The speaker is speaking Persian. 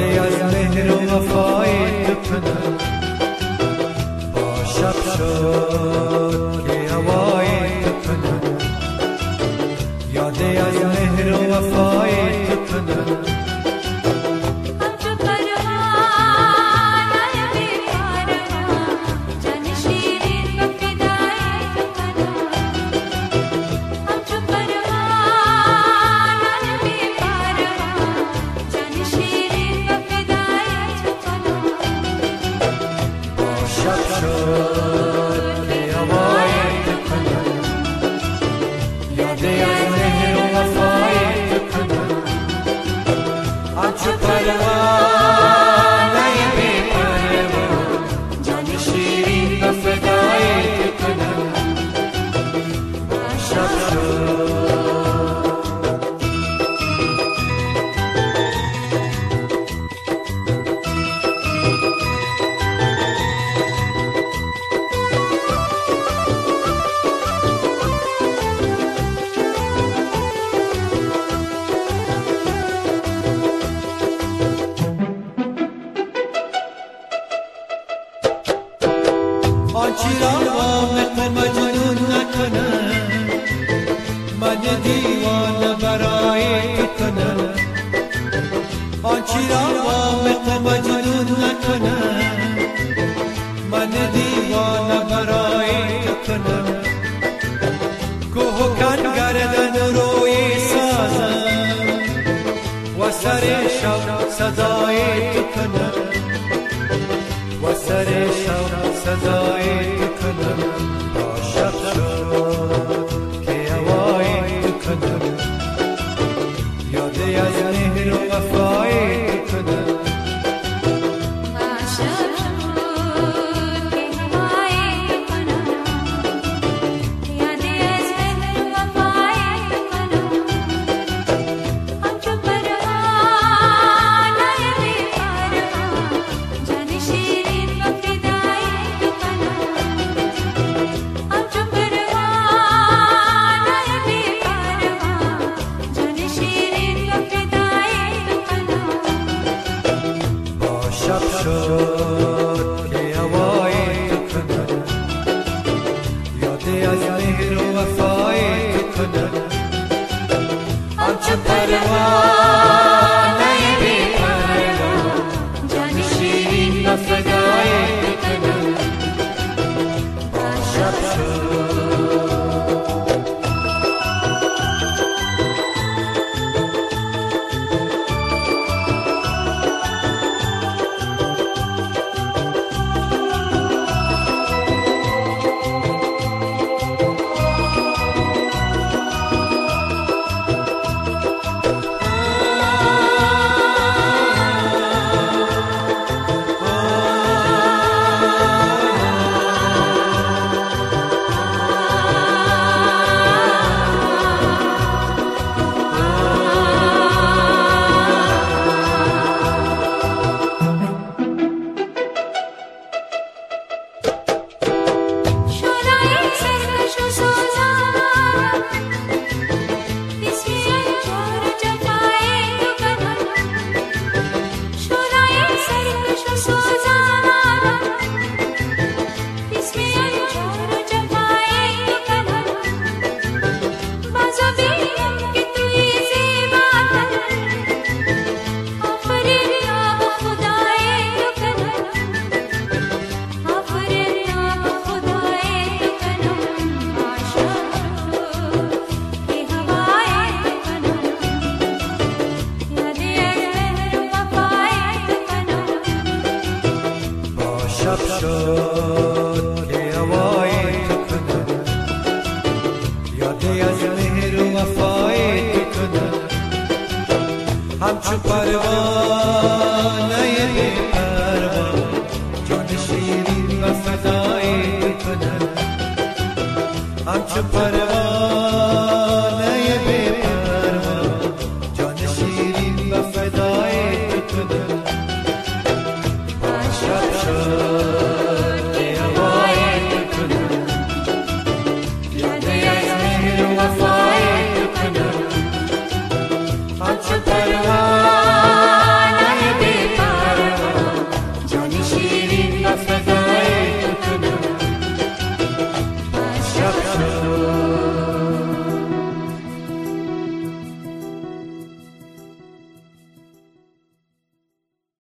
یادی از مهر و وفای تو کنم. با شب شد که هوای تو کنم. یادی از مهر و وفای تو کنم. آنچی را عامق مجنون نکنم، من دیوانه برای تو کنم. آنچی را عامق مجنون نکنم، من دیوانه برای تو کنم. کوه و کن گردن روی سازم و سر شب صدای تو کنم. و سر شب صدای تو کنم. با شب شد که هوای تو کنم. یادی از مهر و وفای تو کنم. شب شد که هوای تو کنم. یادی از مهر و وفای تو کنم. همچو پروانه بی پروا، جان شیرین و فدای تو کنم. با شب شد شب شد که هوای تو کنم. یادی از مهر و وفای تو کنم. همچو پروانه بی پروا، جان شیرین و فدای تو کنم. همچو